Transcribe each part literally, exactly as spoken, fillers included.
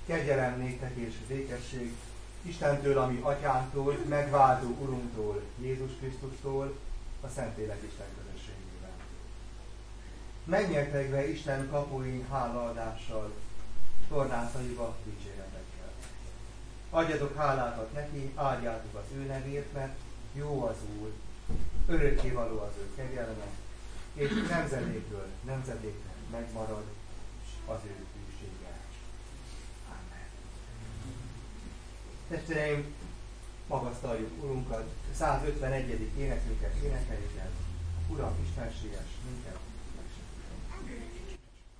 Kegyelem néktek és békesség Istentől, ami Atyánktól, megváltó Urunktól, Jézus Krisztustól, a Szentlélek Isten közösségében. Megnyertegve Isten kapuin hálaadással, tornászaiba dicséretekkel. Adjatok hálákat neki, áldjátok az ő nevét, mert jó az Úr, örökkévaló az ő kegyelme, és nemzedékről nemzedékre megmarad az ő hűsége. Amen. Testvéreim, magasztaljuk Urunkat, százötvenegyedik énekünket énekeljük el. Uram, istenséges minket megsegíteni.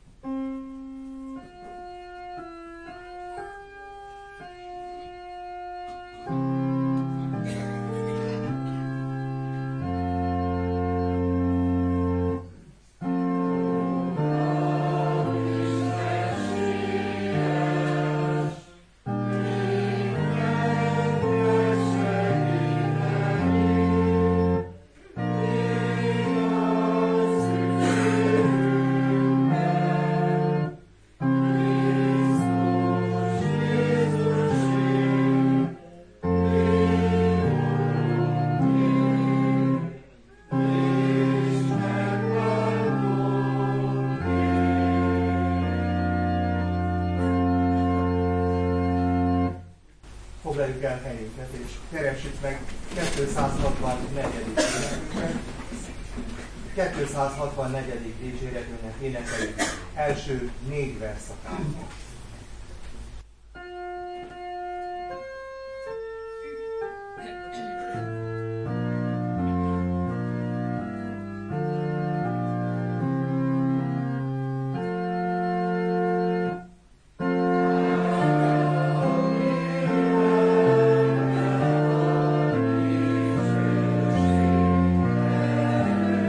Foglaljuk el helyünket, és keressük meg kétszázhatvannegyedik énekünket. kétszázhatvannegyedik dicséretünknek énekeljük első négy verszakában.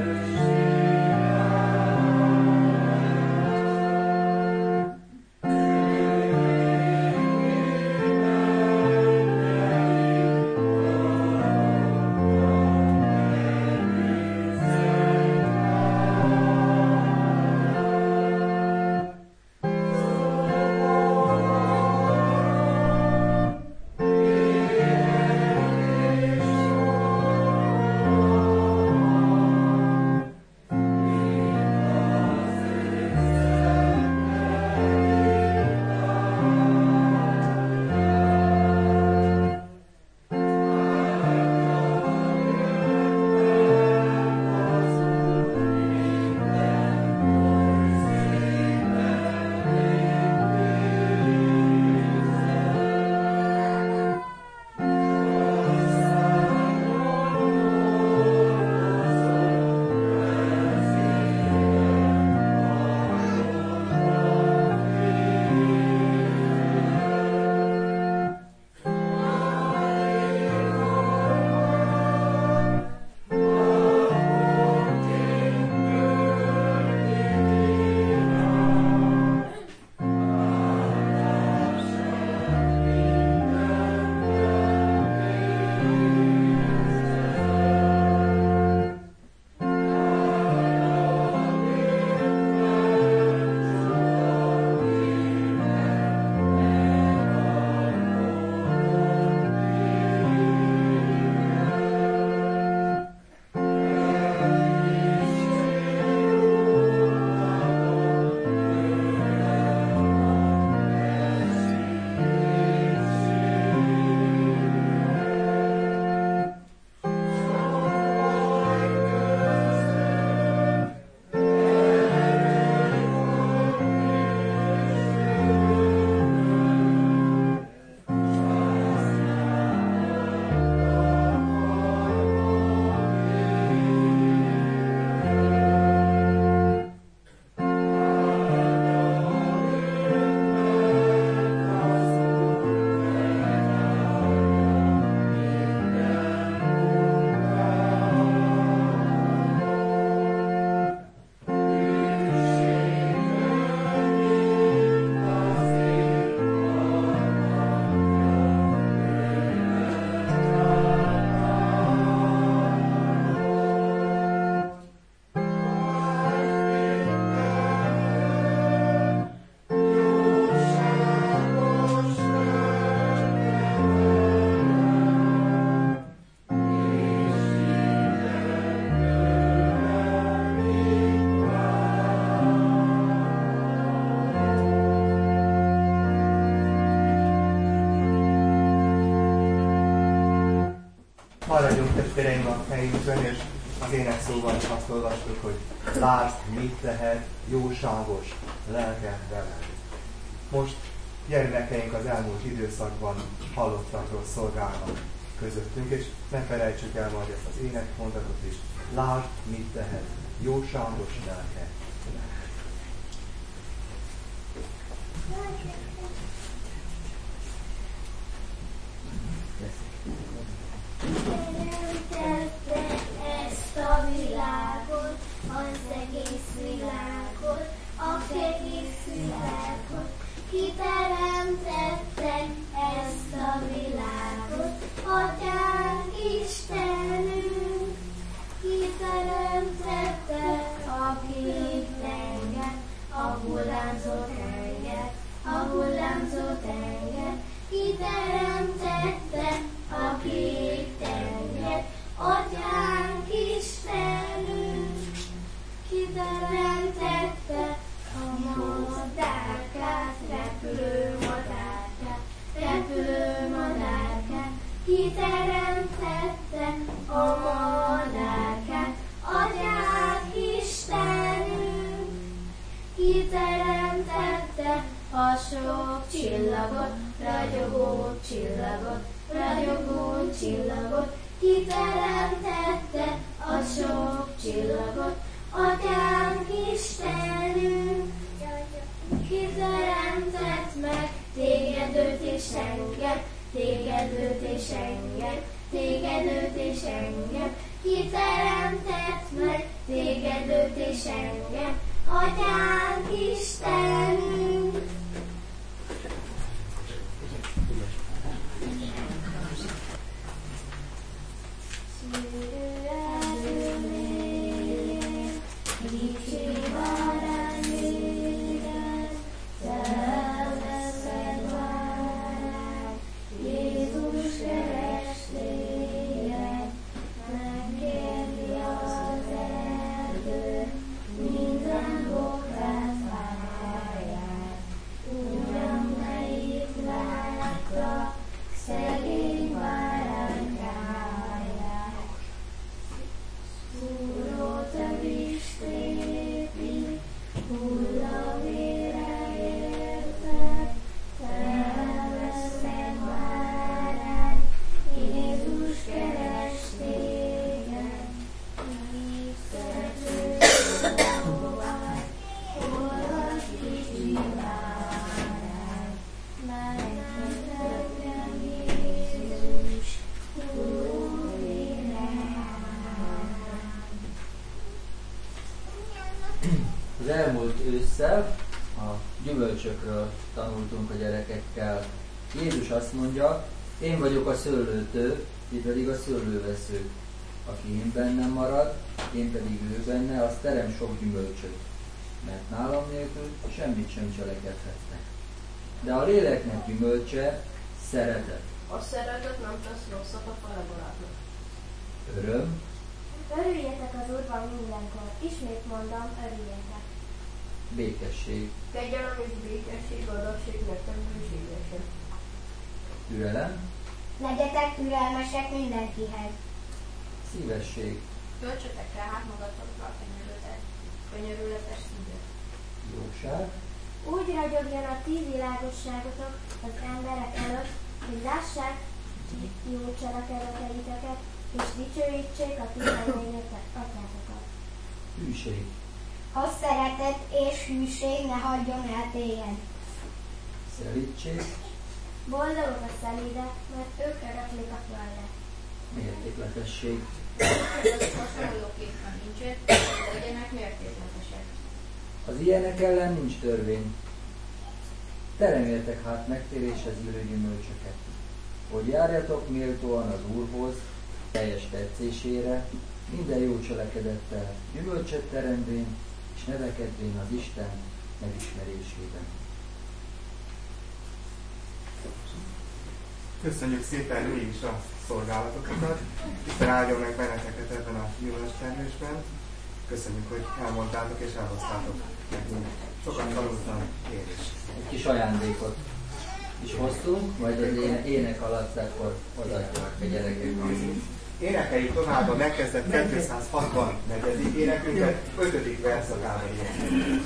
Thank you. Maradjunk testvéreim a helyünkön, és az énekszóban azt olvastuk, hogy lásd, mit tehet jóságos lelke veled. Most gyermekeink az elmúlt időszakban hallottakról szolgálnak közöttünk, és ne felejtsük el majd ezt az énekmondatot is. Lásd, mit tehet jóságos lelke veled. Teremtette ezt a világot, az egész világot, az egész világot. Ki teremtette ezt a világot, Atyánk Istenünk. Ki teremtette a két tenger, a hullámzó tenger, a hullámzó tenger. Ki teremtette a két tenger, Atyánk Istenünk. Ki teremtette a madárkát, repülő madárkát, repülő madárkát. Ki teremtette a madárkát, Atyánk Istenünk. Ki teremtette a sok csillagot, ragyogó csillagot, ragyogó csillagot. Ki teremtette a sok csillagot, Atyánk Istenünk. Ki teremtett meg téged, őt és engem, téged, őt és engem, téged, őt és engem. Ki teremtett meg téged, őt és engem, Atyánk Istenünk. Az elmúlt ősszel a gyümölcsökről tanultunk a gyerekekkel. Jézus azt mondja, én vagyok a szőlőtő, ti pedig a szőlőveszők. Aki én bennem marad, én pedig ő benne, az terem sok gyümölcsöt, mert nálam nélkül semmit sem cselekedhetnek. De a léleknek gyümölcse szeretet. A szeretet nem tesz rosszat a paraborátnak. Öröm. Örüljetek az Úrban mindenkor. Ismét mondom, örüljetek. Békesség. Kegyelem és békesség, adasség nektek bőségesen. Türelem. Legyetek türelmesek mindenkihez. Szívesség. Töltsetek rá hát magatokra a kenyerületet, könyörületes szívet. Jóság. Úgy ragyogjon a ti világosságotok az emberek előtt, hogy lássák jó cselekedeteiteket, és dicsőítsék a ti mennyeitek atyátokat. Hűség. A szeretet és hűség ne hagyjon el téged. Szelídség. Boldogok a szelídek, mert ők öröklik a földet. Mértékletesség. Azok hasonlóképpen nincsét, de legyenek mértékletesek. Az ilyenek ellen nincs törvény. Teremjetek hát megtéréshez illő gyümölcsöket, hogy járjatok méltóan az Úrhoz, teljes tetszésére, minden jó cselekedettel, gyümölcsöt teremvén, és nevekedvén az Isten megismerésében. Köszönjük szépen mi is a szolgálatokat. Isten áldjon meg benneteket ebben a gyümölcstermésben. Köszönjük, hogy elmondtátok és elhoztátok nekünk. Sokan tanultam én is. Egy kis ajándékot is hoztunk, majd az éne, ének alatt akkor odaadják a gyerekek. Énekeljük tovább a megkezdett kétszázhatvannégy. énekünket, ötödik verszakában énekeljük.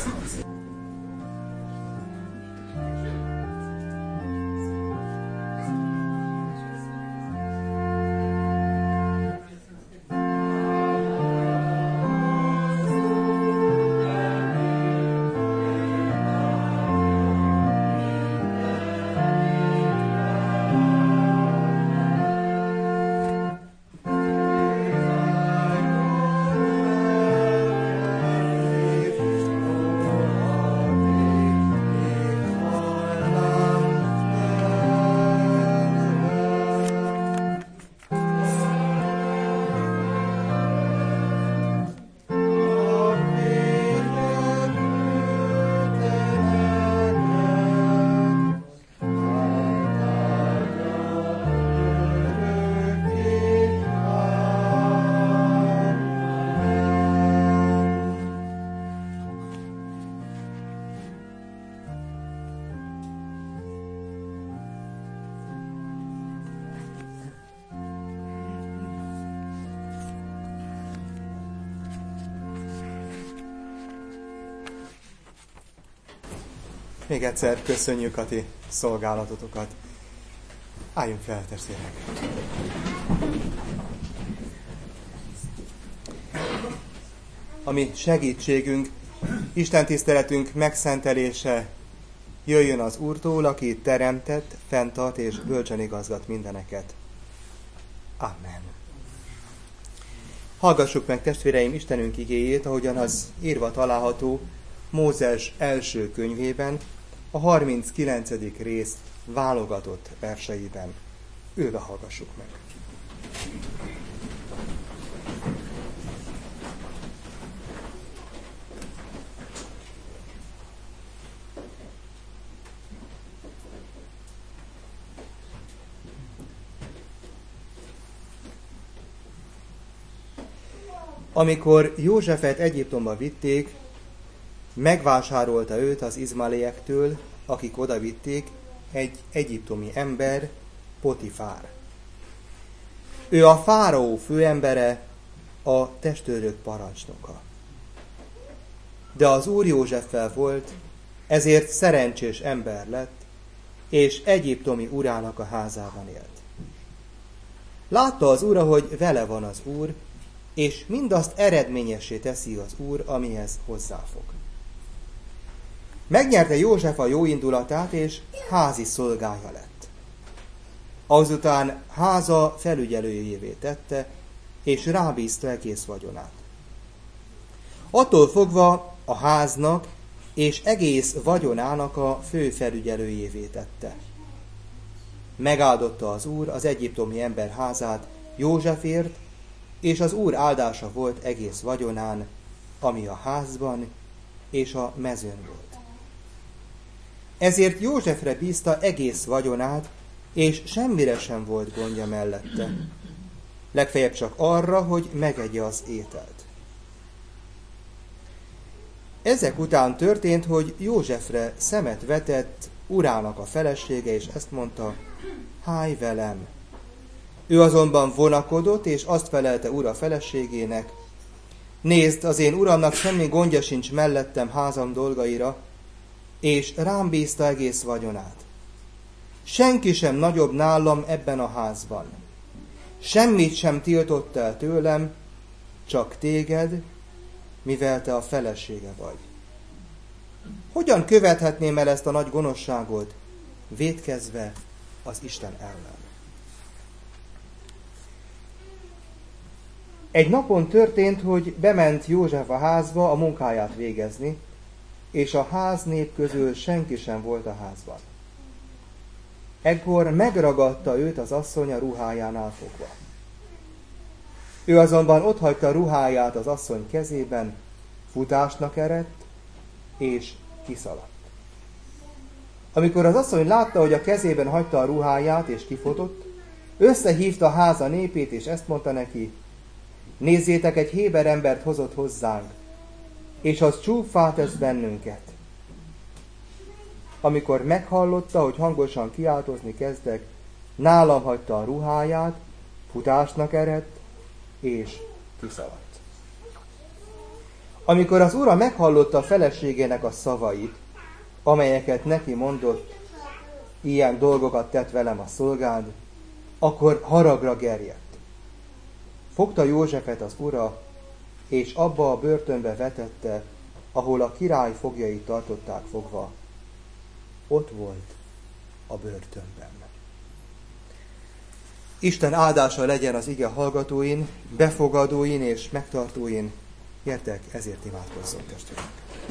Még egyszer köszönjük a ti szolgálatotokat. Álljunk fel, testvérek! Ami segítségünk, Isten tiszteletünk megszentelése jöjjön az Úrtól, aki teremtett, fenntart és bölcsen igazgat mindeneket. Amen. Hallgassuk meg, testvéreim, Istenünk igéjét, ahogyan az írva található Mózes első könyvében, a harminckilencedik rész válogatott verseiben. Ülve hallgassuk meg. Amikor Józsefet Egyiptomba vitték, megvásárolta őt az izmaeliektől, akik odavitték, egy egyiptomi ember, Potifár. Ő a fáraó főembere, a testőrök parancsnoka. De az Úr Józseffel volt, ezért szerencsés ember lett, és egyiptomi urának a házában élt. Látta az ura, hogy vele van az Úr, és mindazt eredményessé teszi az Úr, amihez hozzáfog. Megnyerte József a jóindulatát, és házi szolgája lett. Azután háza felügyelőjévé tette, és rábízta egész vagyonát. Attól fogva a háznak és egész vagyonának a fő felügyelőjévé tette. Megáldotta az Úr az egyiptomi ember házát Józsefért, és az Úr áldása volt egész vagyonán, ami a házban és a mezőn volt. Ezért Józsefre bízta egész vagyonát, és semmire sem volt gondja mellette. Legfeljebb csak arra, hogy megegye az ételt. Ezek után történt, hogy Józsefre szemet vetett urának a felesége, és ezt mondta, állj velem. Ő azonban vonakodott, és azt felelte ura feleségének, nézd, az én uramnak semmi gondja sincs mellettem házam dolgaira, és rám bízta egész vagyonát. Senki sem nagyobb nálam ebben a házban. Semmit sem tiltott el tőlem, csak téged, mivel te a felesége vagy. Hogyan követhetném el ezt a nagy gonoszságot, vétkezve az Isten ellen? Egy napon történt, hogy bement József a házba a munkáját végezni, és a ház nép közül senki sem volt a házban. Ekkor megragadta őt az asszony a ruhájánál fogva. Ő azonban otthagyta ruháját az asszony kezében, futásnak eredt, és kiszaladt. Amikor az asszony látta, hogy a kezében hagyta a ruháját, és kifotott, összehívta a háza népét, és ezt mondta neki, nézzétek, egy héber embert hozott hozzánk, és az csúffá tesz bennünket. Amikor meghallotta, hogy hangosan kiáltozni kezdek, nálam hagyta a ruháját, futásnak eredt, és kiszaladt. Amikor az ura meghallotta a feleségének a szavait, amelyeket neki mondott, ilyen dolgokat tett velem a szolgád, akkor haragra gerjedt. Fogta Józsefet az ura, és abba a börtönbe vetette, ahol a király foglyai tartották fogva. Ott volt a börtönben. Isten áldása legyen az ige hallgatóin, befogadóin és megtartóin. Gyertek, ezért imádkozzunk, testvérek.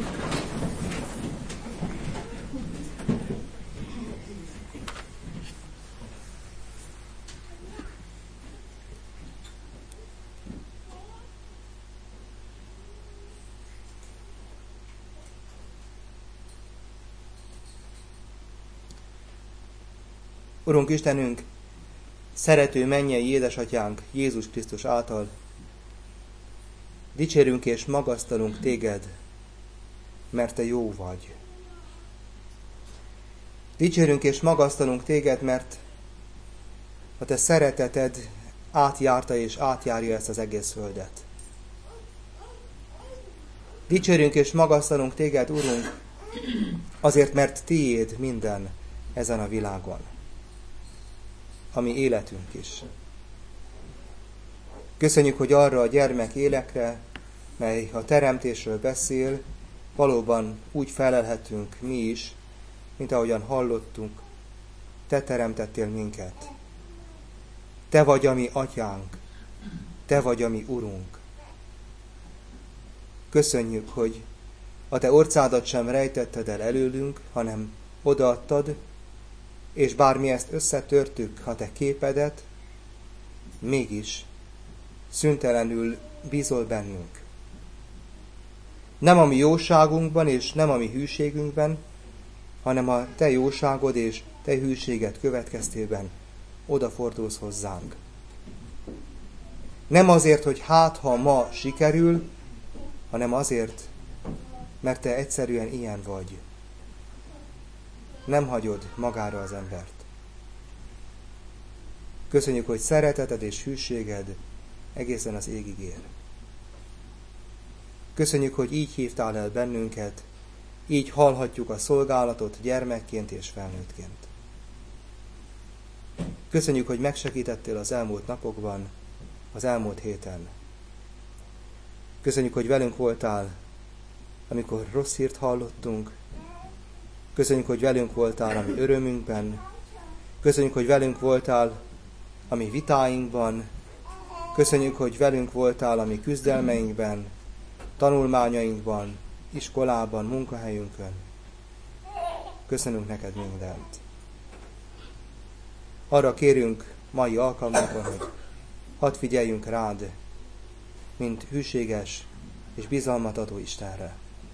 Urunk Istenünk, szerető mennyei édesatyánk Jézus Krisztus által, dicsérünk és magasztalunk téged, mert te jó vagy. Dicsérünk és magasztalunk téged, mert a te szereteted átjárta és átjárja ezt az egész földet. Dicsérünk és magasztalunk téged, Urunk, azért, mert tiéd minden ezen a világon, ami életünk is. Köszönjük, hogy arra a gyermek élekre, mely a teremtésről beszél, valóban úgy felelhetünk mi is, mint ahogyan hallottunk, te teremtettél minket. Te vagy a mi atyánk, te vagy a mi urunk. Köszönjük, hogy a te orcádat sem rejtetted el előlünk, hanem odaadtad, és bár mi ezt összetörtük, ha te képedet, mégis szüntelenül bízol bennünk. Nem a mi jóságunkban és nem a mi hűségünkben, hanem a te jóságod és te hűséged következtében odafordulsz hozzánk. Nem azért, hogy hát, ha ma sikerül, hanem azért, mert te egyszerűen ilyen vagy. Nem hagyod magára az embert. Köszönjük, hogy szereteted és hűséged egészen az égig ér. Köszönjük, hogy így hívtál el bennünket, így hallhatjuk a szolgálatot gyermekként és felnőttként. Köszönjük, hogy megsegítettél az elmúlt napokban, az elmúlt héten. Köszönjük, hogy velünk voltál, amikor rossz hírt hallottunk. Köszönjük, hogy velünk voltál a mi örömünkben. Köszönjük, hogy velünk voltál a mi vitáinkban. Köszönjük, hogy velünk voltál a mi küzdelmeinkben, tanulmányainkban, iskolában, munkahelyünkön. Köszönünk neked mindent. Arra kérünk mai alkalmunkon, hogy hadd figyeljünk rád, mint hűséges és bizalmat adó Istenre.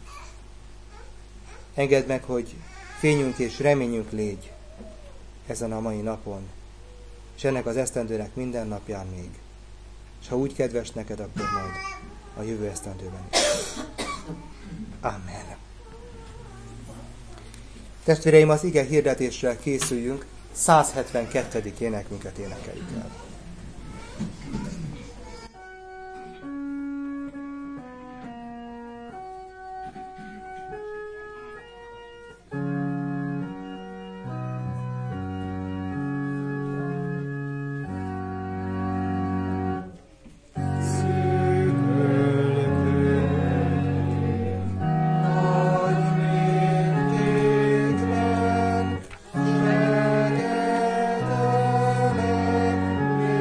Engedd meg, hogy fényünk és reményünk légy ezen a mai napon, és ennek az esztendőnek minden napján még. És ha úgy kedves neked, akkor majd a jövő esztendőben is. Amen. Testvéreim, az ige hirdetéssel készüljünk, száz hetvenkettedik énekünket énekeljük el. Segedelen,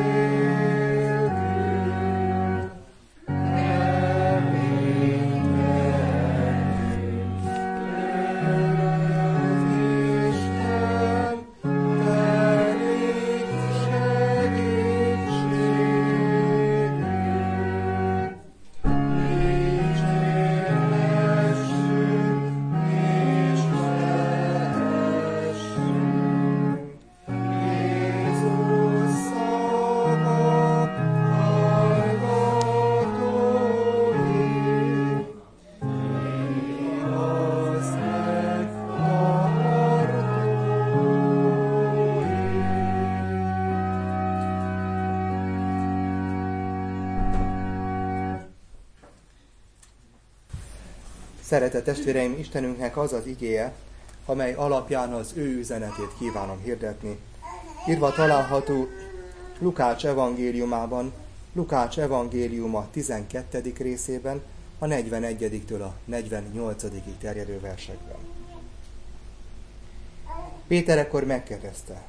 Szeretett testvéreim, Istenünknek az az igéje, amely alapján az ő üzenetét kívánom hirdetni. Írva található Lukács evangéliumában, Lukács evangéliuma tizenkettedik részében, a negyvenegyediktől a negyvennyolcadikig terjedő versekben. Péter ekkor megkérdezte: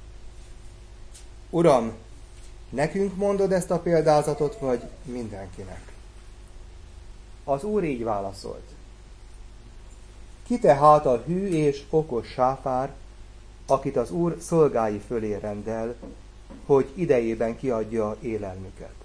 Uram, nekünk mondod ezt a példázatot, vagy mindenkinek? Az Úr így válaszolt: Ki tehát a hű és okos sáfár, akit az Úr szolgái fölé rendel, hogy idejében kiadja élelmüket?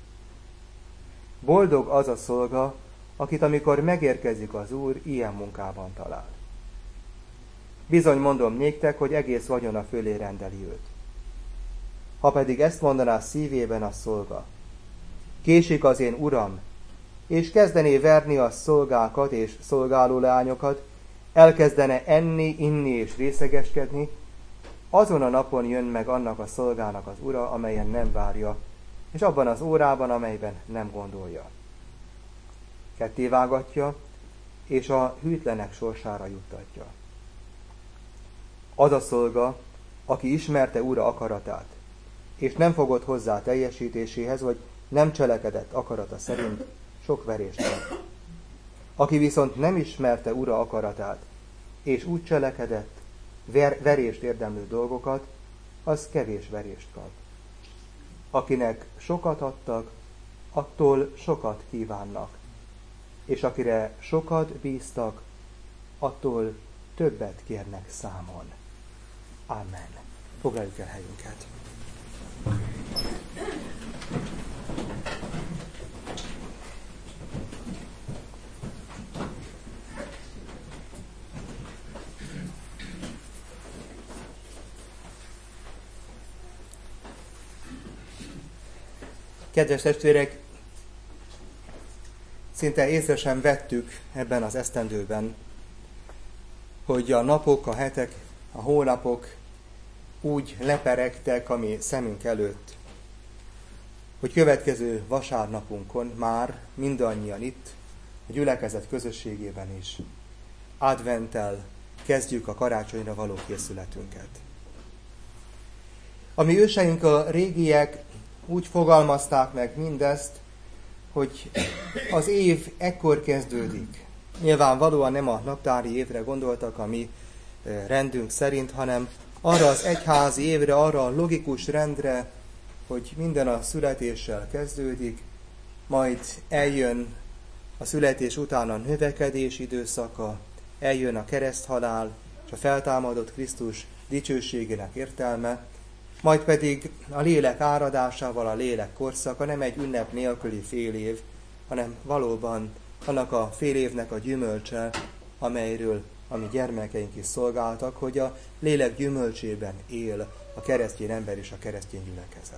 Boldog az a szolga, akit amikor megérkezik az Úr, ilyen munkában talál. Bizony mondom néktek, hogy egész vagyona fölé rendeli őt. Ha pedig ezt mondaná szívében a szolga: Késik az én uram, és kezdené verni a szolgákat és szolgáló leányokat, elkezdene enni, inni és részegeskedni, azon a napon jön meg annak a szolgának az ura, amelyen nem várja, és abban az órában, amelyben nem gondolja. Kettévágatja, és a hűtlenek sorsára juttatja. Az a szolga, aki ismerte ura akaratát, és nem fogott hozzá teljesítéséhez, vagy nem cselekedett akarata szerint, sok verést kap. Aki viszont nem ismerte ura akaratát, és úgy cselekedett ver, verést érdemlő dolgokat, az kevés verést kap. Akinek sokat adtak, attól sokat kívánnak, és akire sokat bíztak, attól többet kérnek számon. Amen. Foglaljuk el helyünket. Kedves testvérek, szinte észre sem vettük ebben az esztendőben, hogy a napok, a hetek, a hónapok úgy leperegtek a mi szemünk előtt, hogy következő vasárnapunkon már mindannyian itt, a gyülekezet közösségében is adventtel kezdjük a karácsonyra való készületünket. A mi őseink, a régiek úgy fogalmazták meg mindezt, hogy az év ekkor kezdődik. Nyilvánvalóan nem a naptári évre gondoltak a mi rendünk szerint, hanem arra az egyházi évre, arra a logikus rendre, hogy minden a születéssel kezdődik, majd eljön a születés után a növekedés időszaka, eljön a kereszthalál és a feltámadott Krisztus dicsőségének értelme, majd pedig a lélek áradásával a lélek korszaka nem egy ünnep nélküli fél év, hanem valóban annak a fél évnek a gyümölcse, amelyről a mi gyermekeink is szolgáltak, hogy a lélek gyümölcsében él a keresztény ember és a keresztény gyülekezet.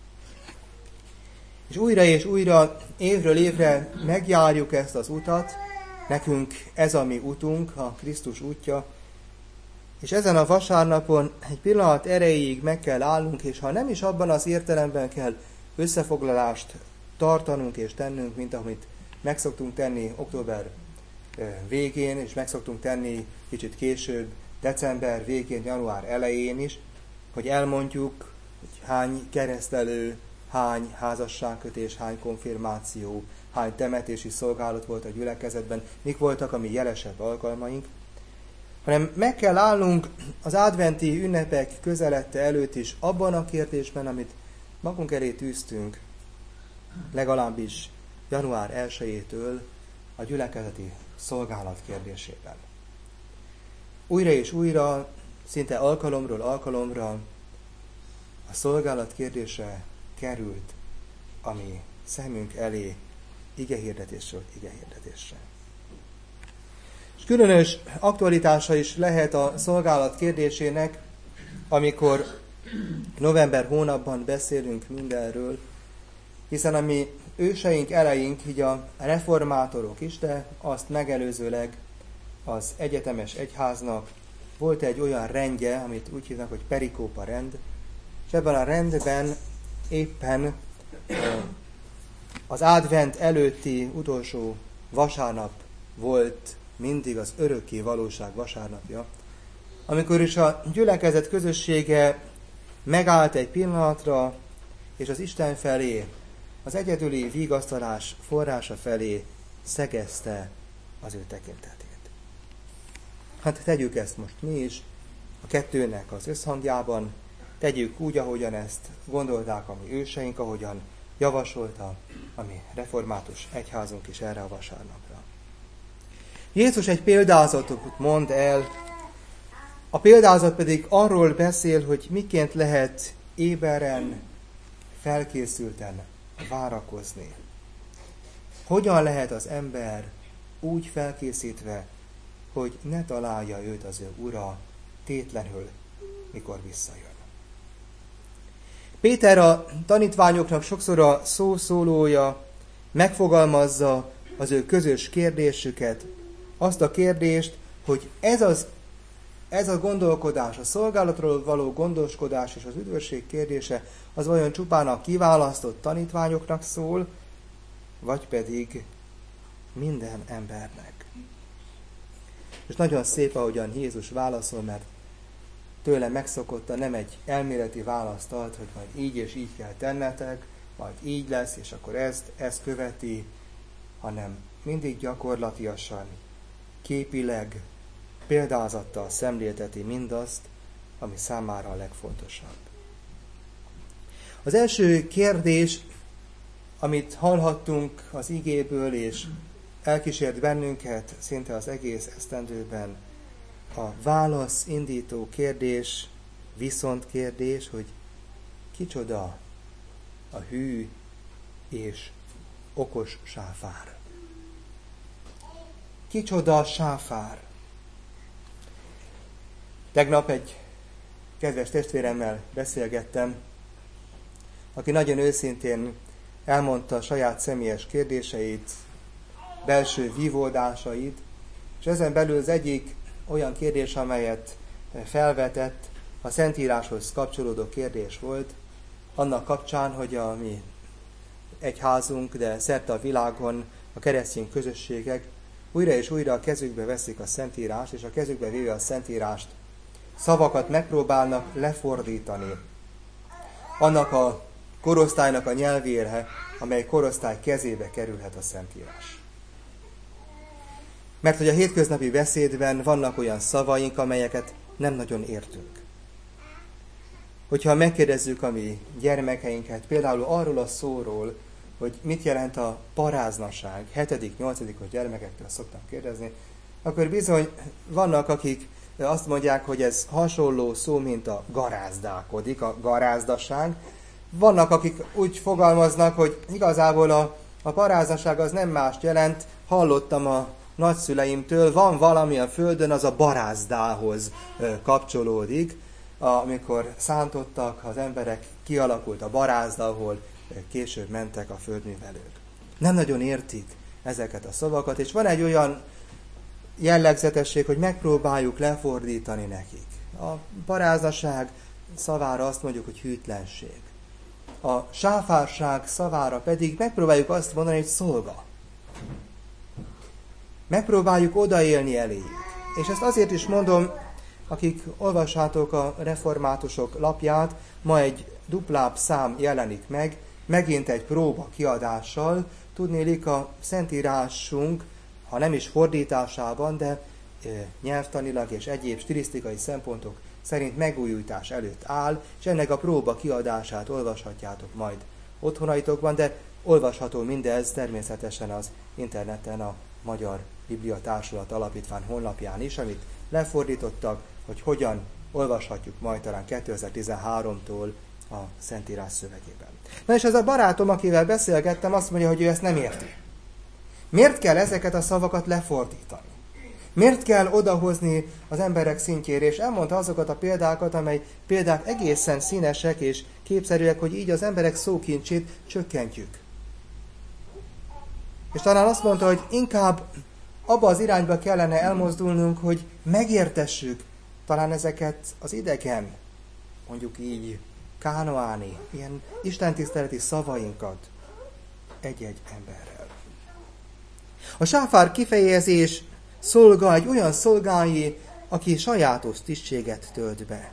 És újra és újra, évről évre megjárjuk ezt az utat, nekünk ez a mi utunk, a Krisztus útja, és ezen a vasárnapon egy pillanat erejéig meg kell állnunk, és ha nem is abban az értelemben kell összefoglalást tartanunk és tennünk, mint amit megszoktunk tenni október végén, és megszoktunk tenni kicsit később, december végén, január elején is, hogy elmondjuk, hogy hány keresztelő, hány házasságkötés, hány konfirmáció, hány temetési szolgálat volt a gyülekezetben, mik voltak a mi jelesebb alkalmaink, hanem meg kell állnunk az adventi ünnepek közelette előtt is abban a kérdésben, amit magunk elé tűztünk, legalábbis január elsejétől a gyülekezeti szolgálat kérdésében. Újra és újra, szinte alkalomról alkalomra a szolgálat kérdése került a mi szemünk elé igehirdetésről igehirdetésre. És különös aktualitása is lehet a szolgálat kérdésének, amikor november hónapban beszélünk mindenről, hiszen a mi őseink, eleink, így a reformátorok is, de azt megelőzőleg az egyetemes egyháznak volt egy olyan rendje, amit úgy hívnak, hogy perikópa rend, és ebben a rendben éppen az advent előtti utolsó vasárnap volt mindig az örökké valóság vasárnapja, amikor is a gyülekezet közössége megállt egy pillanatra, és az Isten felé, az egyedüli vigasztalás forrása felé szegezte az ő tekintetét. Hát tegyük ezt most mi is, a kettőnek az összhangjában, tegyük úgy, ahogyan ezt gondolták a mi őseink, ahogyan javasolta a mi református egyházunk is erre a vasárnapra. Jézus egy példázatot mond el, a példázat pedig arról beszél, hogy miként lehet éberen, felkészülten várakozni. Hogyan lehet az ember úgy felkészítve, hogy ne találja őt az ő ura tétlenül, mikor visszajön. Péter a tanítványoknak sokszor a szószólója megfogalmazza az ő közös kérdésüket, azt a kérdést, hogy ez, az, ez a gondolkodás, a szolgálatról való gondoskodás és az üdvösség kérdése, az vajon csupán a kiválasztott tanítványoknak szól, vagy pedig minden embernek. És nagyon szép, ahogyan Jézus válaszol, mert tőle megszokotta, nem egy elméleti választ ad, hogy majd így és így kell tennetek, majd így lesz, és akkor ezt, ezt követi, hanem mindig gyakorlatiasan, képileg, példázattal szemlélteti mindazt, ami számára a legfontosabb. Az első kérdés, amit hallhattunk az igéből, és elkísért bennünket szinte az egész esztendőben, a válasz indító kérdés, viszont kérdés, hogy kicsoda a hű és okos sáfár. Kicsoda a sáfár? Tegnap egy kedves testvéremmel beszélgettem, aki nagyon őszintén elmondta a saját személyes kérdéseit, belső vívódásait, és ezen belül az egyik olyan kérdés, amelyet felvetett, a Szentíráshoz kapcsolódó kérdés volt, annak kapcsán, hogy a mi egyházunk, de szerte a világon a keresztény közösségek újra és újra a kezükbe veszik a Szentírást, és a kezükbe véve a Szentírást szavakat megpróbálnak lefordítani annak a korosztálynak a nyelvére, amely korosztály kezébe kerülhet a Szentírás. Mert hogy a hétköznapi beszédben vannak olyan szavaink, amelyeket nem nagyon értünk. Hogyha megkérdezzük a mi gyermekeinket, például arról a szóról, hogy mit jelent a paráznaság, hetedik, nyolcadikos gyermekektől szoktam kérdezni, akkor bizony vannak, akik azt mondják, hogy ez hasonló szó, mint a garázdálkodik, a garázdaság. Vannak, akik úgy fogalmaznak, hogy igazából a, a paráznaság az nem mást jelent, hallottam a nagyszüleimtől, van valami a földön, az a barázdához kapcsolódik, amikor szántottak, az emberek, kialakult a barázda, ahol később mentek a földművelők. Nem nagyon értik ezeket a szavakat, és van egy olyan jellegzetesség, hogy megpróbáljuk lefordítani nekik. A paráznaság szavára azt mondjuk, hogy hűtlenség. A sáfárság szavára pedig megpróbáljuk azt mondani, hogy szolga. Megpróbáljuk odaélni eléjük. És ezt azért is mondom, akik olvassátok a reformátusok lapját, ma egy duplább szám jelenik meg, megint egy próba kiadással, tudnélik a Szentírásunk, ha nem is fordításában, de e, nyelvtanilag és egyéb stilisztikai szempontok szerint megújítás előtt áll, és ennek a próba kiadását olvashatjátok majd otthonaitokban, de olvasható mindez természetesen az interneten a Magyar Biblia Társulat Alapítvány honlapján is, amit lefordítottak, hogy hogyan olvashatjuk majd talán kétezer-tizenháromtól a Szentírás szövegében. Na és ez a barátom, akivel beszélgettem, azt mondja, hogy ő ezt nem érti. Miért kell ezeket a szavakat lefordítani? Miért kell odahozni az emberek szintjére? És elmondta azokat a példákat, amely példák egészen színesek és képszerűek, hogy így az emberek szókincsét csökkentjük. És talán azt mondta, hogy inkább abba az irányba kellene elmozdulnunk, hogy megértessük talán ezeket az idegen, mondjuk így kánoáni, ilyen istentiszteleti szavainkat egy-egy emberrel. A sáfár kifejezés szolga egy olyan szolgái, aki sajátos tisztséget tölt be.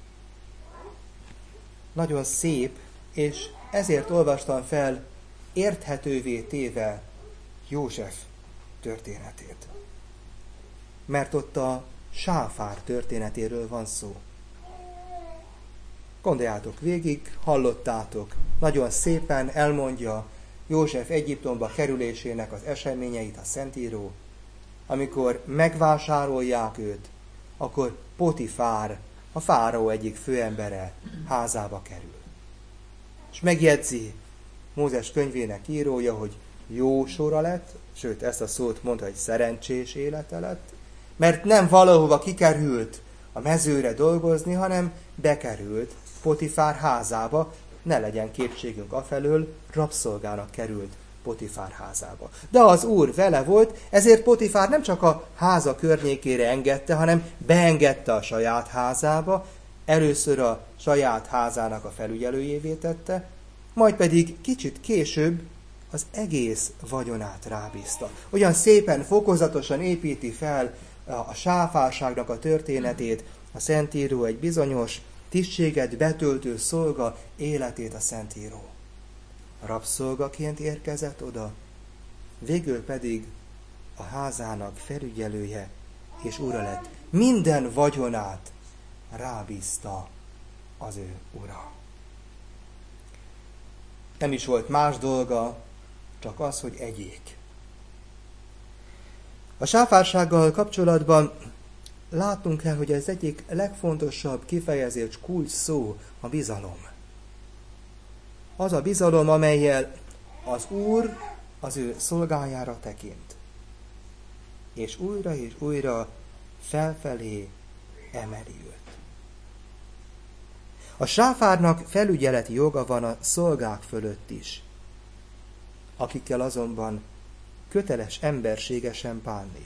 Nagyon szép, és ezért olvastam fel érthetővé téve József történetét. Mert ott a sáfár történetéről van szó. Gondoljátok végig, hallottátok, nagyon szépen elmondja József Egyiptomba kerülésének az eseményeit a Szentíró. Amikor megvásárolják őt, akkor Potifár, a fáraó egyik főembere házába kerül. És megjegyzi Mózes könyvének írója, hogy jó sora lett, sőt ezt a szót mondta, hogy szerencsés élete lett, mert nem valahova kikerült a mezőre dolgozni, hanem bekerült Potifár házába, ne legyen kétségünk afelől, rabszolgának került Potifár házába. De az úr vele volt, ezért Potifár nem csak a háza környékére engedte, hanem beengedte a saját házába, először a saját házának a felügyelőjévé tette, majd pedig kicsit később az egész vagyonát rábízta. Olyan szépen, fokozatosan építi fel a sáfárságnak a történetét a Szentíró, egy bizonyos tisztséget betöltő szolga életét a Szentíró. Rabszolgaként érkezett oda, végül pedig a házának felügyelője és ura lett. Minden vagyonát rábízta az ő ura. Nem is volt más dolga, csak az, hogy egyék. A sáfársággal kapcsolatban látnunk kell, hogy ez egyik legfontosabb kifejezés, kulcs szó a bizalom. Az a bizalom, amellyel az Úr az ő szolgájára tekint. És újra és újra felfelé emeli őt. A sáfárnak felügyeleti joga van a szolgák fölött is, akikkel azonban köteles emberségesen bánni.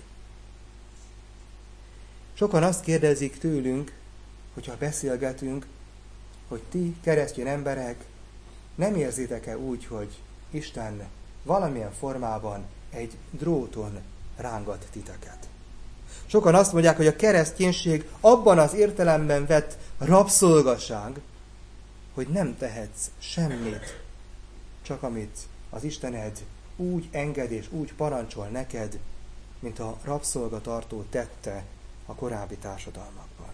Sokan azt kérdezik tőlünk, hogyha beszélgetünk, hogy ti, keresztény emberek, nem érzitek-e úgy, hogy Isten valamilyen formában egy dróton rángat titeket? Sokan azt mondják, hogy a kereszténység abban az értelemben vett rabszolgaság, hogy nem tehetsz semmit, csak amit az Istened úgy enged és úgy parancsol neked, mint a rabszolgatartó tette a korábbi társadalmakban.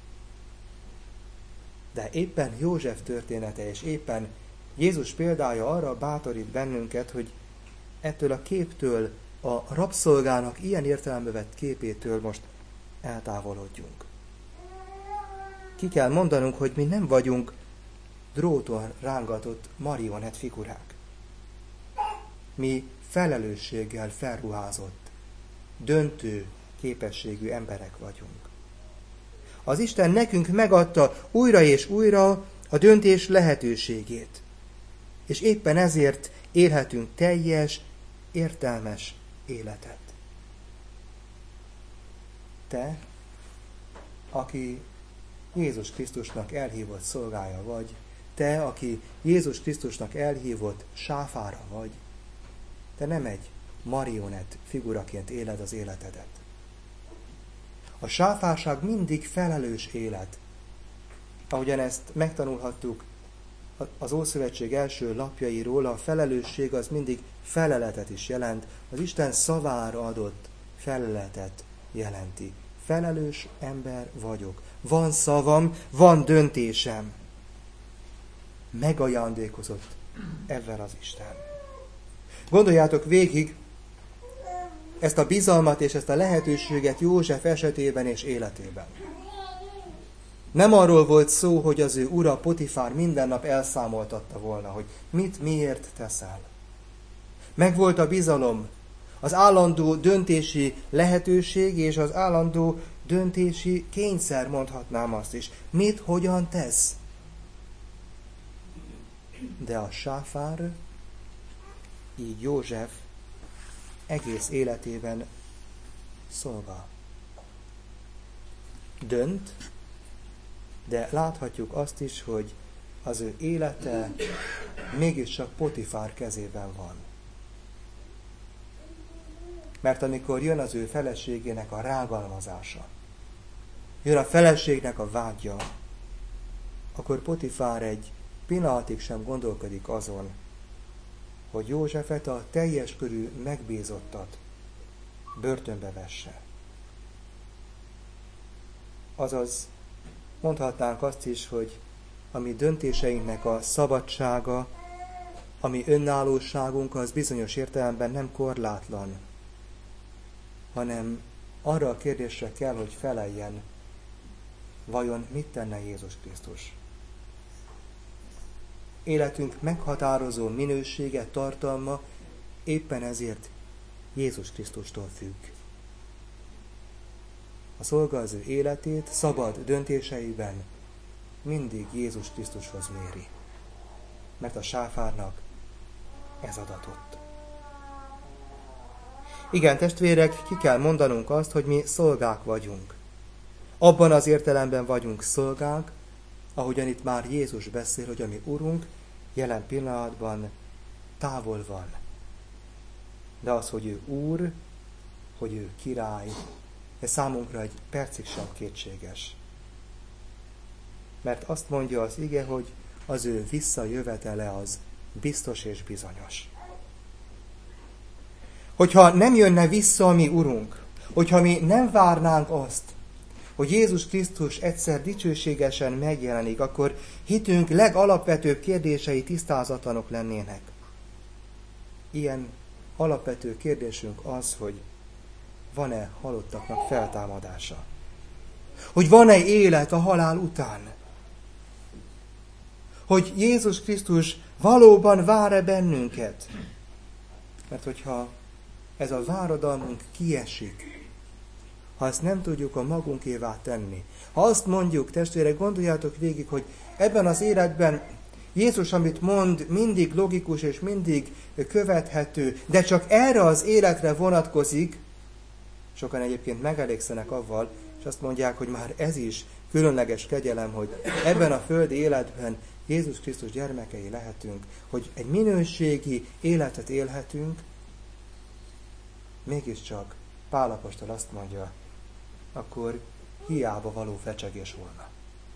De éppen József története és éppen Jézus példája arra bátorít bennünket, hogy ettől a képtől, a rabszolgának ilyen értelembe vett képétől most eltávolodjunk. Ki kell mondanunk, hogy mi nem vagyunk dróton rángatott marionett figurák. Mi felelősséggel felruházott, döntő képességű emberek vagyunk. Az Isten nekünk megadta újra és újra a döntés lehetőségét, és éppen ezért élhetünk teljes, értelmes életet. Te, aki Jézus Krisztusnak elhívott szolgája vagy, te, aki Jézus Krisztusnak elhívott sáfára vagy, te nem egy marionett figuraként éled az életedet. A sáfárság mindig felelős élet. Ahogyan ezt megtanulhattuk az Ószövetség első lapjairól, a felelősség az mindig feleletet is jelent, az Isten szavára adott feleletet jelenti. Felelős ember vagyok. Van szavam, van döntésem. Megajándékozott ebben az Isten. Gondoljátok végig ezt a bizalmat és ezt a lehetőséget József esetében és életében. Nem arról volt szó, hogy az ő ura Potifár minden nap elszámoltatta volna, hogy mit miért teszel. Megvolt a bizalom, az állandó döntési lehetőség és az állandó döntési kényszer, mondhatnám azt is. Mit, hogyan tesz? De a sáfár, így József egész életében szolgál. Dönt, de láthatjuk azt is, hogy az ő élete mégiscsak Potifár kezében van. Mert amikor jön az ő feleségének a rágalmazása, jön a feleségnek a vágya, akkor Potifár egy pillanatig sem gondolkodik azon, hogy Józsefet, a teljes körű megbízottat börtönbe vesse. Azaz mondhatnánk azt is, hogy a mi döntéseinknek a szabadsága, a mi önállóságunk az bizonyos értelemben nem korlátlan, hanem arra a kérdésre kell, hogy feleljen, vajon mit tenne Jézus Krisztus? Életünk meghatározó minősége, tartalma éppen ezért Jézus Krisztustól függ. A szolga az ő életét szabad döntéseiben mindig Jézus Krisztushoz méri, mert a sáfárnak ez adatott. Igen, testvérek, ki kell mondanunk azt, hogy mi szolgák vagyunk. Abban az értelemben vagyunk szolgák, ahogyan itt már Jézus beszél, hogy a mi Urunk jelen pillanatban távol van. De az, hogy ő Úr, hogy ő király, ez számunkra egy percig sem kétséges. Mert azt mondja az ige, hogy az ő visszajövetele az biztos és bizonyos. Hogyha nem jönne vissza a mi Urunk, hogyha mi nem várnánk azt, hogy Jézus Krisztus egyszer dicsőségesen megjelenik, akkor hitünk legalapvetőbb kérdései tisztázatlanok lennének. Ilyen alapvető kérdésünk az, hogy van-e halottaknak feltámadása? Hogy van-e élet a halál után? Hogy Jézus Krisztus valóban vár-e bennünket? Mert hogyha ez a váradalmunk kiesik, ha ezt nem tudjuk a magunkévá tenni, ha azt mondjuk, testvérek, gondoljátok végig, hogy ebben az életben Jézus, amit mond, mindig logikus és mindig követhető, de csak erre az életre vonatkozik, sokan egyébként megelégszenek avval, és azt mondják, hogy már ez is különleges kegyelem, hogy ebben a földi életben Jézus Krisztus gyermekei lehetünk, hogy egy minőségi életet élhetünk, mégiscsak Pál apostol azt mondja, akkor hiába való fecsegés volna.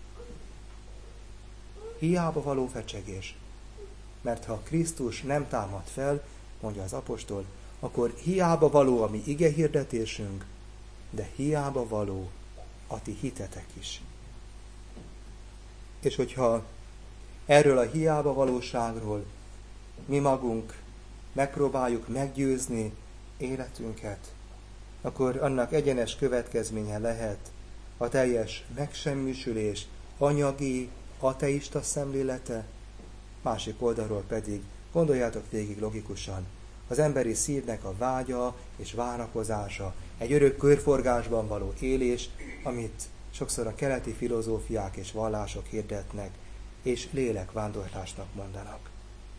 Hiába való fecsegés. Mert ha Krisztus nem támad fel, mondja az apostol, akkor hiába való a mi ige hirdetésünk, de hiába való a ti hitetek is. És hogyha erről a hiába valóságról mi magunk megpróbáljuk meggyőzni életünket, akkor annak egyenes következménye lehet a teljes megsemmisülés anyagi, ateista szemlélete, másik oldalról pedig, gondoljátok végig logikusan, az emberi szívnek a vágya és várakozása, egy örök körforgásban való élés, amit sokszor a keleti filozófiák és vallások hirdetnek, és lélekvándorlásnak mondanak.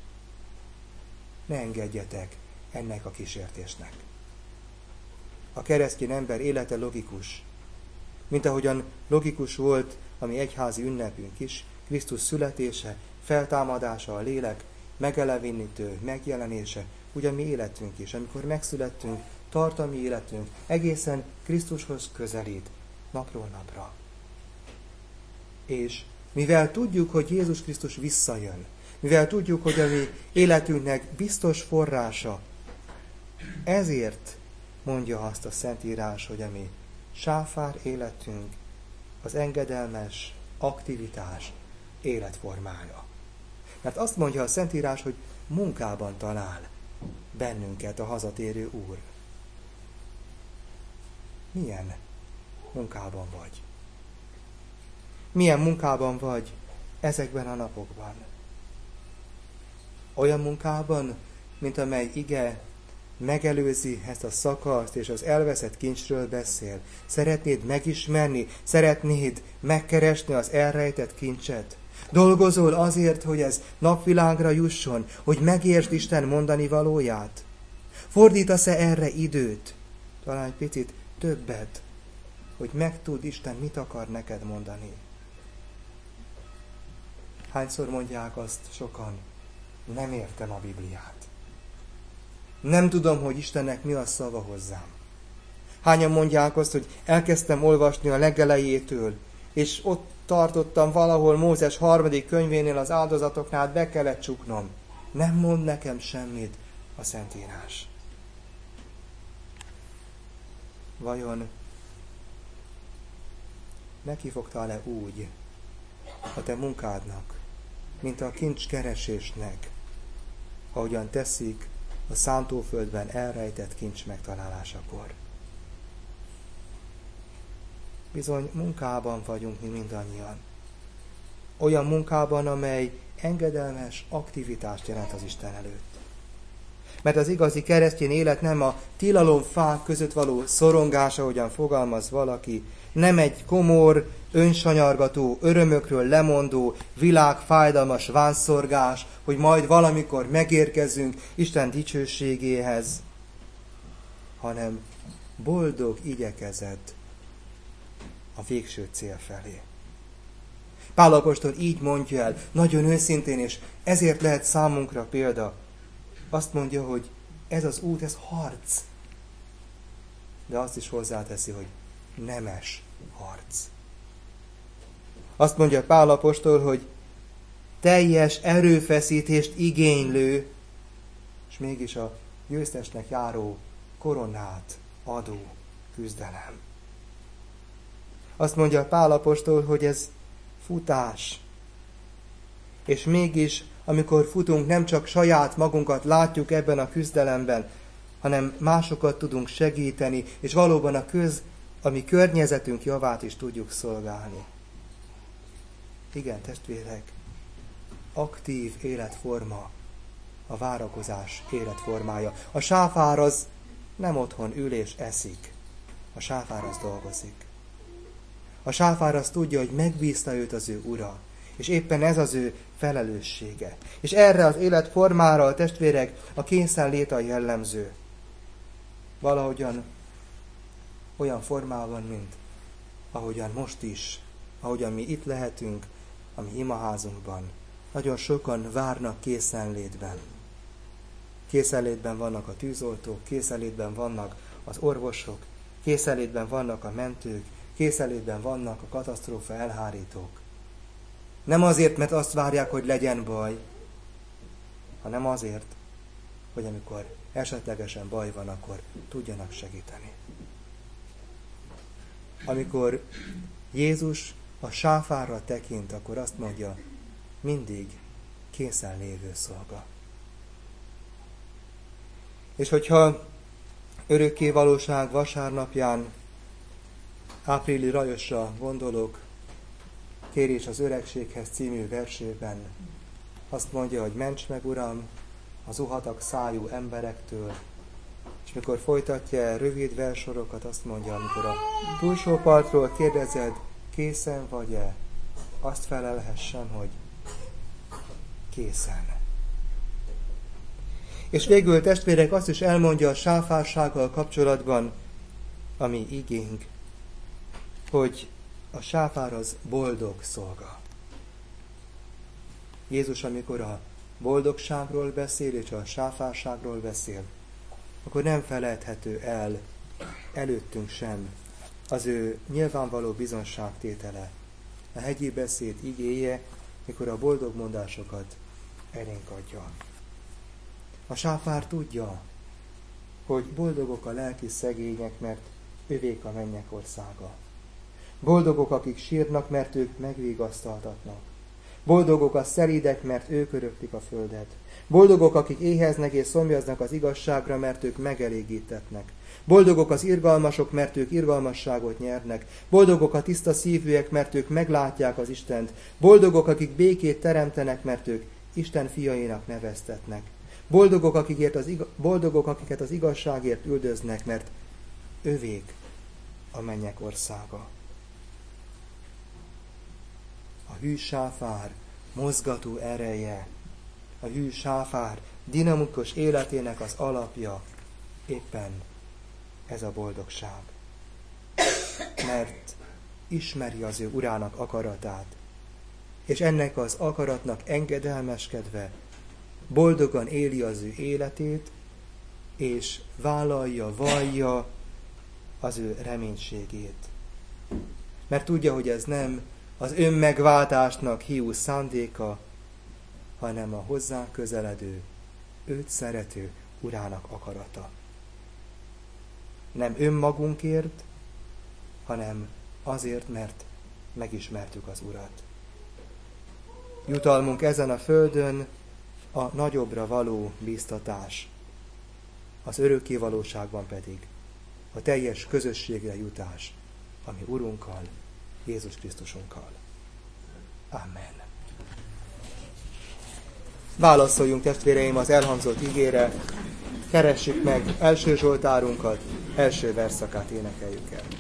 Ne engedjetek ennek a kísértésnek. A keresztény ember élete logikus, mint ahogyan logikus volt a mi egyházi ünnepünk is, Krisztus születése, feltámadása, a lélek megelevenítő megjelenése, ugyan mi életünk is, amikor megszülettünk, tart a mi életünk, egészen Krisztushoz közelít, napról napra. És mivel tudjuk, hogy Jézus Krisztus visszajön, mivel tudjuk, hogy a mi életünknek biztos forrása, ezért mondja azt a Szentírás, hogy a mi sáfár életünk az engedelmes aktivitás életformája. Mert azt mondja a Szentírás, hogy munkában talál bennünket a hazatérő Úr. Milyen munkában vagy? Milyen munkában vagy ezekben a napokban? Olyan munkában, mint amely ige megelőzi ezt a szakaszt, és az elveszett kincsről beszél. Szeretnéd megismerni, szeretnéd megkeresni az elrejtett kincset. Dolgozol azért, hogy ez napvilágra jusson, hogy megértsd Isten mondani valóját. Fordítasz-e erre időt? Talán egy picit többet, hogy megtudd Isten, mit akar neked mondani. Hányszor mondják azt sokan, nem értem a Bibliát. Nem tudom, hogy Istennek mi a szava hozzám. Hányan mondják azt, hogy elkezdtem olvasni a legelejétől, és ott tartottam valahol Mózes harmadik könyvénél az áldozatoknál, be kellett csuknom. Nem mond nekem semmit a Szentírás. Vajon neki fogtál-e úgy a te munkádnak, mint a kincskeresésnek, ahogyan teszik a szántóföldben elrejtett kincs megtalálásakor? Bizony munkában vagyunk mi mindannyian. Olyan munkában, amely engedelmes aktivitást jelent az Isten előtt. Mert az igazi keresztény élet nem a tilalomfák között való szorongás, ahogyan fogalmaz valaki, nem egy komor, önsanyargató, örömökről lemondó, világfájdalmas vánszorgás, hogy majd valamikor megérkezünk Isten dicsőségéhez, hanem boldog igyekezet a végső cél felé. Pál apostol így mondja el, nagyon őszintén, és ezért lehet számunkra példa. Azt mondja, hogy ez az út, ez harc. De azt is hozzáteszi, hogy nemes harc. Azt mondja Pál apostol, hogy teljes erőfeszítést igénylő, és mégis a győztesnek járó koronát adó küzdelem. Azt mondja Pál apostol, hogy ez futás. És mégis, amikor futunk, nem csak saját magunkat látjuk ebben a küzdelemben, hanem másokat tudunk segíteni, és valóban a köz, a mi környezetünk javát is tudjuk szolgálni. Igen, testvérek, aktív életforma a várakozás életformája. A sáfár az nem otthon ül és eszik. A sáfár az dolgozik. A sáfár az tudja, hogy megbízta őt az ő ura, és éppen ez az ő felelőssége. És erre az életformára a testvérek a kényszenlét a jellemző. Valahogyan olyan formában, mint ahogyan most is, ahogyan mi itt lehetünk, a mi imaházunkban. Nagyon sokan várnak készenlétben. Készenlétben vannak a tűzoltók, készenlétben vannak az orvosok, készenlétben vannak a mentők, készenlétben vannak a katasztrófa elhárítók. Nem azért, mert azt várják, hogy legyen baj, hanem azért, hogy amikor esetlegesen baj van, akkor tudjanak segíteni. Amikor Jézus a sáfárra tekint, akkor azt mondja, mindig készen lévő szolga. És hogyha örökké valóság vasárnapján Áprili Rajosra gondolok, Kérés az öregséghez című versében, azt mondja, hogy ments meg, Uram, az uhatak szájú emberektől, és mikor folytatja rövid versorokat, azt mondja, amikor a túlsó partról kérdezed, készen vagy-e, azt felelhessem, hogy készen. És végül, testvérek, azt is elmondja a sáfársággal kapcsolatban, ami igénk, hogy a sáfár az boldog szolga. Jézus, amikor a boldogságról beszél, és a sáfárságról beszél, akkor nem felejthető el előttünk sem az ő nyilvánvaló bizonságtétele, a hegyi beszéd igéje, mikor a boldog mondásokat elénk adja. A sáfár tudja, hogy boldogok a lelki szegények, mert övék a mennyek országa. Boldogok, akik sírnak, mert ők megvigasztaltatnak. Boldogok a szelídek, mert ők öröklik a földet. Boldogok, akik éheznek és szomjaznak az igazságra, mert ők megelégítetnek. Boldogok az irgalmasok, mert ők irgalmasságot nyernek. Boldogok a tiszta szívűek, mert ők meglátják az Istent. Boldogok, akik békét teremtenek, mert ők Isten fiainak neveztetnek. Boldogok, akikért az igaz, boldogok, akiket az igazságért üldöznek, mert övék a mennyek országa. A hű sáfár mozgató ereje, a hű sáfár dinamikus életének az alapja éppen ez a boldogság. Mert ismeri az ő urának akaratát, és ennek az akaratnak engedelmeskedve boldogan éli az ő életét, és vállalja, vallja az ő reménységét. Mert tudja, hogy ez nem az önmegváltásnak hiú szándéka, hanem a hozzá közeledő, őt szerető Urának akarata. Nem önmagunkért, hanem azért, mert megismertük az Urat. Jutalmunk ezen a földön a nagyobbra való bíztatás, az örökké valóságban pedig a teljes közösségre jutás, ami Urunkkal, Jézus Krisztusunkkal. Amen. Válaszoljunk, testvéreim, az elhangzott igére, keressük meg első zsoltárunkat, első verszakát énekeljük el.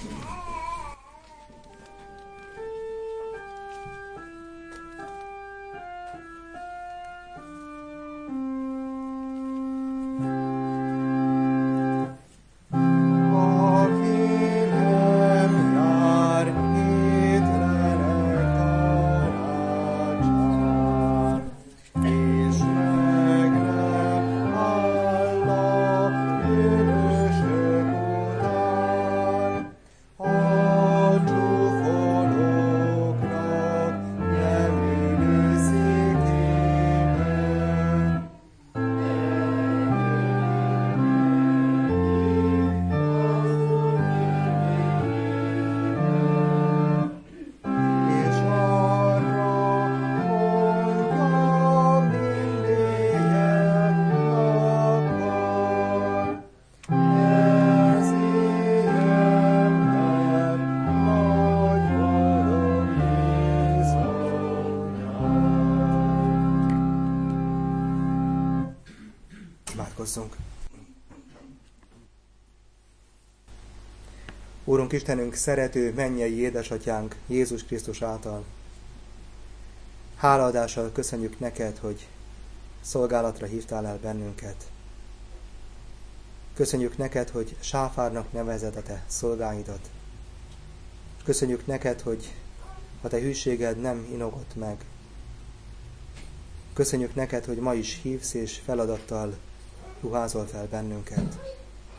Úrunk Istenünk, szerető mennyei édesatyánk Jézus Krisztus által, hálaadással köszönjük neked, hogy szolgálatra hívtál el bennünket. Köszönjük neked, hogy sáfárnak nevezed a te szolgáidat. Köszönjük neked, hogy a te hűséged nem inogott meg. Köszönjük neked, hogy ma is hívsz és feladattal ruházol fel bennünket.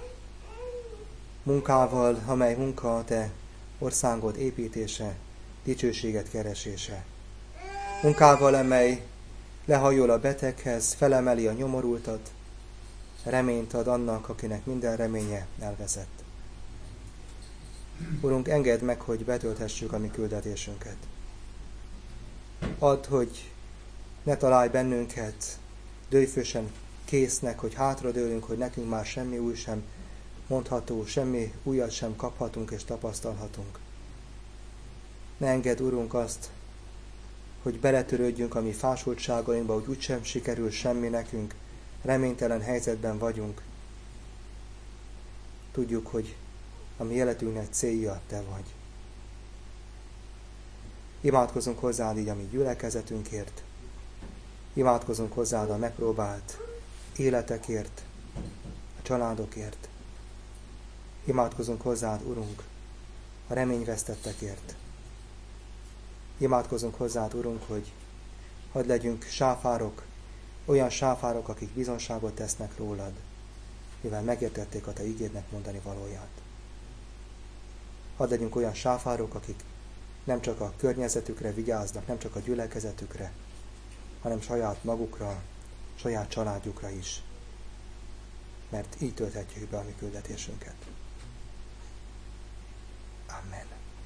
Munkával, amely munka a te országod építése, dicsőséget keresése. Munkával, amely lehajol a beteghez, felemeli a nyomorultat, reményt ad annak, akinek minden reménye elveszett. Urunk, engedd meg, hogy betölthessük a mi küldetésünket. Add, hogy ne találj bennünket dőfősen késznek, hogy hátradőlünk, hogy nekünk már semmi új sem mondható, semmi újat sem kaphatunk és tapasztalhatunk. Ne engedd, Urunk, azt, hogy beletörődjünk a mi fásultságainkba, hogy úgysem sikerül semmi nekünk, reménytelen helyzetben vagyunk. Tudjuk, hogy a mi életünknek célja te vagy. Imádkozunk hozzád így a mi gyülekezetünkért, imádkozunk hozzád a megpróbált életekért, a családokért. Imádkozunk hozzád, Urunk, a reményvesztettekért. Imádkozunk hozzád, Urunk, hogy hadd legyünk sáfárok, olyan sáfárok, akik bizonságot tesznek rólad, mivel megértették a te igédnek mondani valóját. Hadd legyünk olyan sáfárok, akik nem csak a környezetükre vigyáznak, nem csak a gyülekezetükre, hanem saját magukra, saját családjukra is. Mert így tölthetjük be a mi küldetésünket. Amen.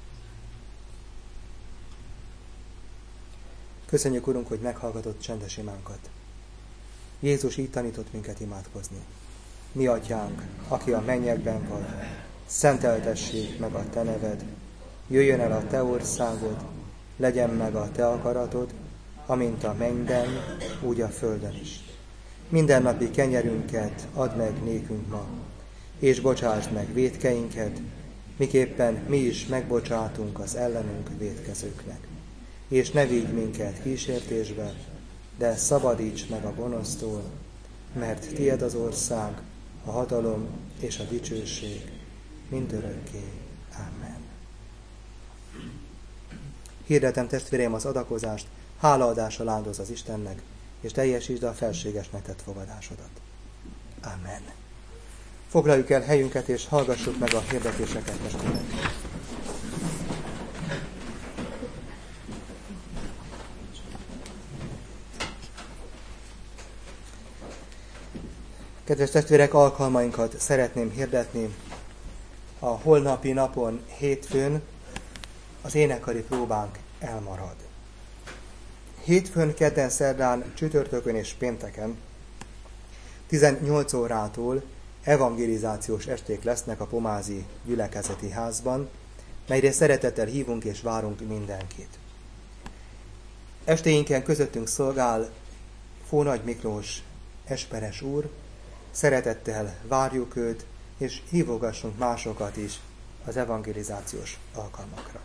Köszönjük, Urunk, hogy meghallgatott csendes imánkat. Jézus így tanított minket imádkozni. Mi atyánk, aki a mennyekben vagy, szenteltessék meg a te neved, jöjjön el a te országod, legyen meg a te akaratod, amint a mennyben, úgy a földön is. Mindennapi kenyerünket add meg nékünk ma, és bocsásd meg vétkeinket, miképpen mi is megbocsátunk az ellenünk vétkezőknek. És ne vigy minket kísértésbe, de szabadíts meg a gonosztól, mert tied az ország, a hatalom és a dicsőség mindörökké. Amen. Hirdetem, testvéreim, az adakozást, hálaadással áldoz az Istennek, és teljesítsd a felségesnek tett fogadásodat. Amen. Foglaljuk el helyünket, és hallgassuk meg a hirdetéseket testvérek. Kedves testvérek, alkalmainkat szeretném hirdetni. A holnapi napon, hétfőn az énekkari próbánk elmarad. Hétfőn, kedden, szerdán, csütörtökön és pénteken tizennyolc órától evangelizációs esték lesznek a pomázi gyülekezeti házban, melyre szeretettel hívunk és várunk mindenkit. Estéinken közöttünk szolgál Fónagy Miklós esperes úr, szeretettel várjuk őt, és hívogassunk másokat is az evangelizációs alkalmakra.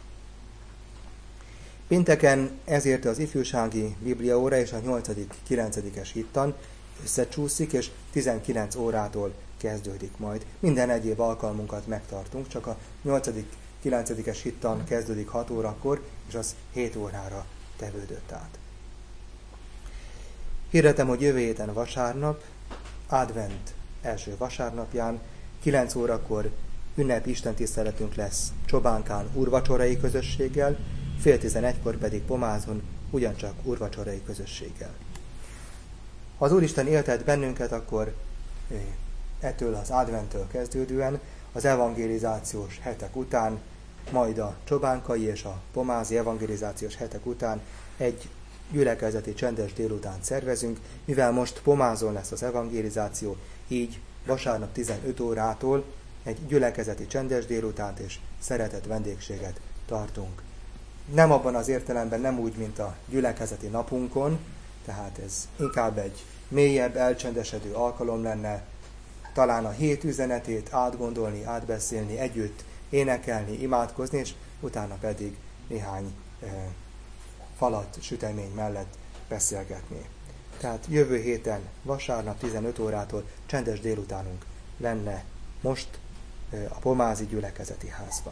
Pénteken ezért az ifjúsági bibliaóra és a nyolcadik-kilencedikes hittan összecsúszik, és tizenkilenc órától kezdődik majd. Minden egyéb alkalmunkat megtartunk, csak a nyolcadik-kilencedikes hittan kezdődik hat órakor, és az hét órára tevődött át. Hirdetem, hogy jövő héten vasárnap, advent első vasárnapján, kilenc órakor ünnepi istentiszteletünk lesz Csobánkán úrvacsorai közösséggel, fél tizenegykor pedig Pomázon ugyancsak úrvacsorai közösséggel. Ha az Úristen éltet bennünket, akkor ettől az adventtől kezdődően az evangelizációs hetek után, majd a csobánkai és a pomázi evangelizációs hetek után egy gyülekezeti csendes délutánt szervezünk, mivel most Pomázon lesz az evangelizáció, így vasárnap tizenöt órától egy gyülekezeti csendes délutánt és szeretett vendégséget tartunk. Nem abban az értelemben, nem úgy, mint a gyülekezeti napunkon, tehát ez inkább egy mélyebb, elcsendesedő alkalom lenne, talán a hét üzenetét átgondolni, átbeszélni, együtt énekelni, imádkozni, és utána pedig néhány eh, falat, sütemény mellett beszélgetni. Tehát jövő héten, vasárnap tizenöt órától csendes délutánunk lenne most eh, a pomázi gyülekezeti házban.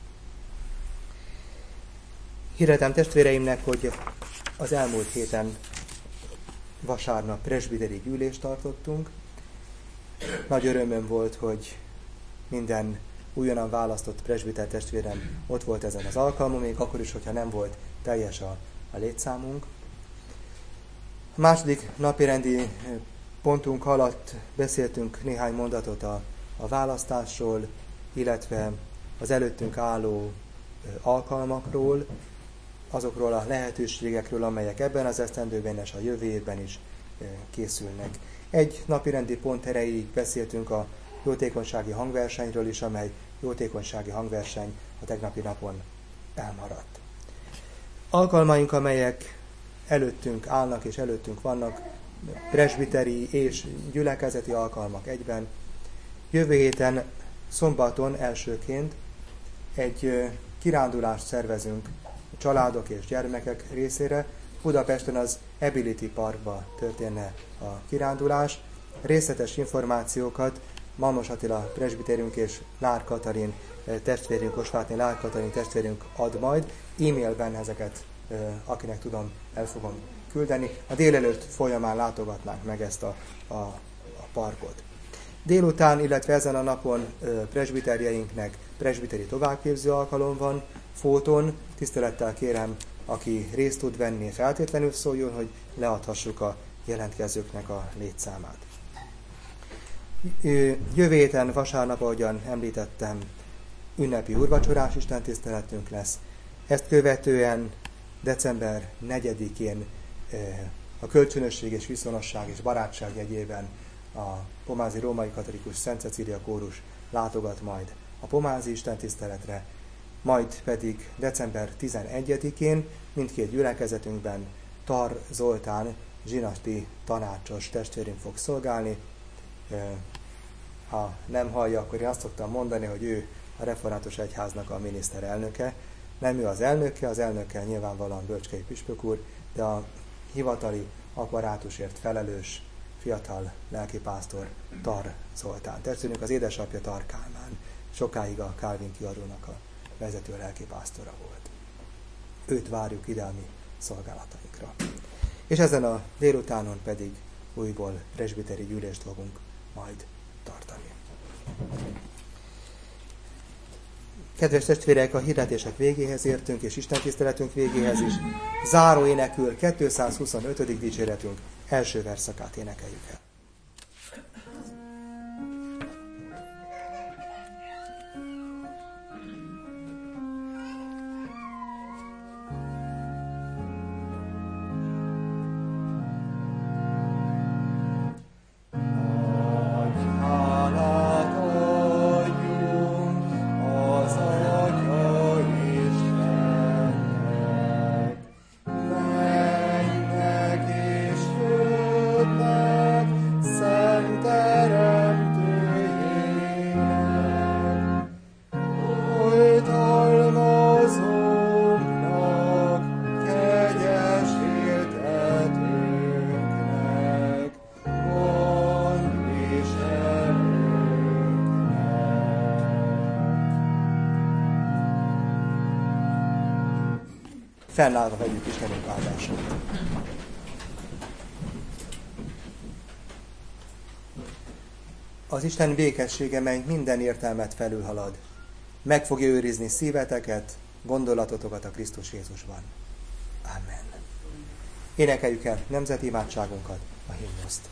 Hirdetem testvéreimnek, hogy az elmúlt héten vasárnap presbiteri gyűlést tartottunk. Nagy örömöm volt, hogy minden újonnan választott presbiter testvérem ott volt ezen az alkalmon, még akkor is, hogyha nem volt teljes a, a létszámunk. A második napirendi pontunk alatt beszéltünk néhány mondatot a, a választásról, illetve az előttünk álló alkalmakról, azokról a lehetőségekről, amelyek ebben az esztendőben és a jövő évben is készülnek. Egy napirendi pont erejéig beszéltünk a jótékonysági hangversenyről is, amely jótékonysági hangverseny a tegnapi napon elmaradt. Alkalmaink, amelyek előttünk állnak és előttünk vannak, presbiteri és gyülekezeti alkalmak egyben. Jövő héten szombaton elsőként egy kirándulást szervezünk családok és gyermekek részére. Budapesten az Ability Parkba történne a kirándulás. Részletes információkat Malmos Attila presbiterünk és Lár Katalin testvérünk, Osvátné Lár Katalin testvérünk ad majd. E-mailben ezeket, akinek tudom, el fogom küldeni. A délelőtt folyamán látogatnánk meg ezt a, a, a parkot. Délután, illetve ezen a napon presbiterjeinknek presbiteri továbbképző alkalom van, Fóton. Tisztelettel kérem, aki részt tud venni, feltétlenül szóljon, hogy leadhassuk a jelentkezőknek a létszámát. Jövő héten vasárnap, ahogyan említettem, ünnepi úrvacsorás istentiszteletünk lesz. Ezt követően december negyedikén a kölcsönösség és viszonosság és barátság jegyében a pomázi római katolikus Szent Cecília kórus látogat majd a pomázi istentiszteletre, majd pedig december tizenegyedikén mindkét gyülekezetünkben Tar Zoltán zsinati tanácsos testvérünk fog szolgálni. Ha nem hallja, akkor én azt szoktam mondani, hogy ő a református egyháznak a miniszterelnöke. Nem ő az elnöke, az elnöke nyilvánvalóan Bölcskei püspök úr, de a hivatali apparátusért felelős fiatal lelkipásztor Tar Zoltán testvérünk, az édesapja Tar Kálmán, sokáig a Kálvin kiadónak a vezető lelkipásztora volt. Őt várjuk ide a mi szolgálatainkra. És ezen a délutánon pedig újból presbiteri gyűlést fogunk majd tartani. Kedves testvérek, a hirdetések végéhez értünk, és Isten tiszteletünk végéhez is. Záró énekül kétszázhuszonötödik dicséretünk első verszakát énekeljük el. Fennállva vegyük Istenünk áldását. Az Isten békessége, mely minden értelmet felülhalad, meg fogja őrizni szíveteket, gondolatotokat a Krisztus Jézusban. Amen. Énekeljük el nemzeti imádságunkat, a himnuszt.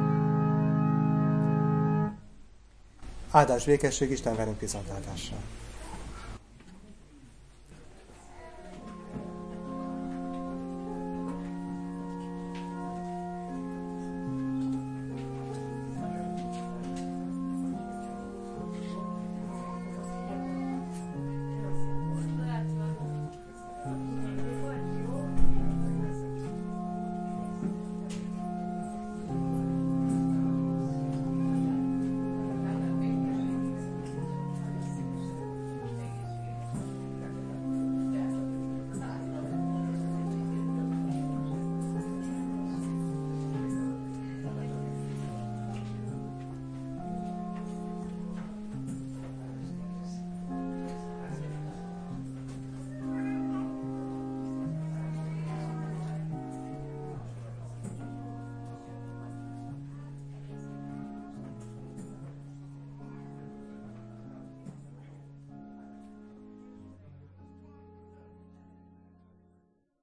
Áldás békesség Isten velünk viszontlátásra.